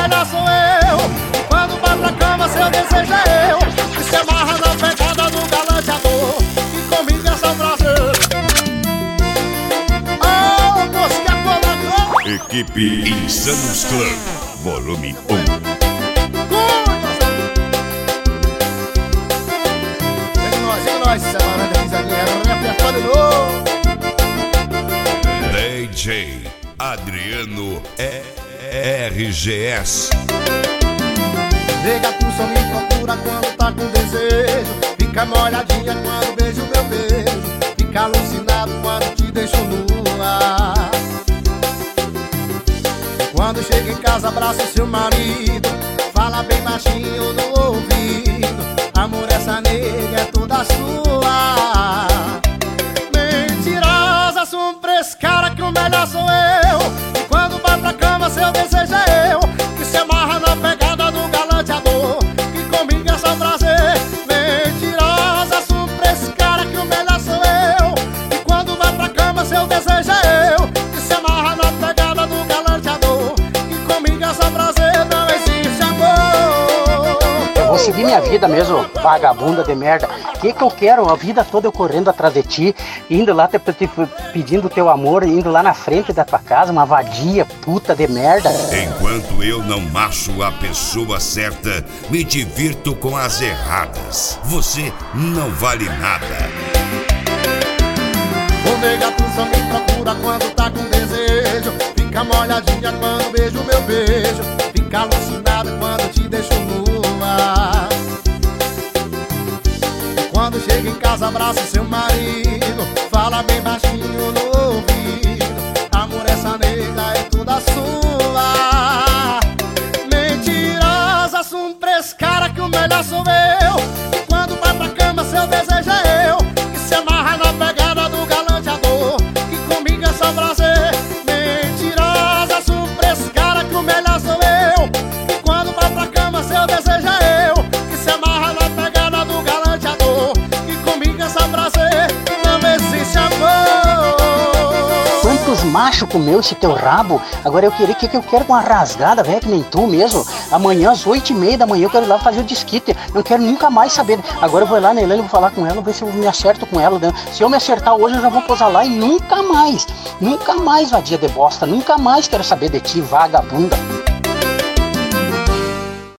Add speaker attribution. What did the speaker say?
Speaker 1: melhor sou eu. E quando vai pra cama seu desejo é eu. Que se amarra na pegada do galanteador. E comigo é só prazer. Oh, moço, que acordador.
Speaker 2: Equipe Insanos Club, volume 1.
Speaker 1: Separando a risadinha, repertório novo.
Speaker 2: DJ Adriano RGS.
Speaker 1: Nega, tu só me procura quando tá com desejo. Fica molhadinha quando beijo meu beijo. Fica alucinado quando te deixo nua. Quando chega em casa, abraça o seu marido. Fala bem baixinho no ouvido. Amor, essa nega é toda sua. Mentirosa, surpresa, cara, que o melhor sou eu. E quando vai pra cama seu desejo é eu. Que se amarra na pegada do galanteador. Que comigo é só prazer. Mentirosa, surpresa, cara, que o melhor sou eu. E quando vai pra cama seu desejo é eu. Que se amarra na pegada do galanteador. Que comigo é só prazer, não existe amor.
Speaker 3: Vou seguir minha vida mesmo, vagabunda de merda. Que eu quero? A vida toda eu correndo atrás de ti, indo lá pedindo teu amor, indo lá na frente da tua casa, uma vadia, puta de merda.
Speaker 2: Enquanto eu não macho a pessoa certa, me divirto com as erradas. Você não vale nada.
Speaker 1: O nega, tu só me procura quando tá com desejo. Fica molhadinha quando beijo meu beijo. Fica alucinado quando te deixo nua. Quando chega em casa, abraça seu marido. Fala bem baixinho no ouvido. Amor, essa nega é toda sua. Mentirosa, surpresa, cara, que o melhor sou eu. E quando vai pra cama seu desejo é eu. Que se amarra na pegada do galanteador. Que comigo é só prazer. Mentirosa, surpresa, cara, que o melhor sou eu. E quando vai pra cama seu desejo é eu. Que se amarra na pegada do galanteador. Prazer, não existe amor.
Speaker 3: Quantos machos comeu esse teu rabo? Agora eu queria que eu quero com uma rasgada, velho, que nem tu mesmo. Amanhã às 8h30 da manhã eu quero ir lá fazer o desquite. Não quero nunca mais saber. Agora eu vou lá na Helena, vou falar com ela, ver se eu me acerto com ela. Se eu me acertar hoje, eu já vou posar lá e nunca mais, vadia de bosta, nunca mais quero saber de ti, vagabunda.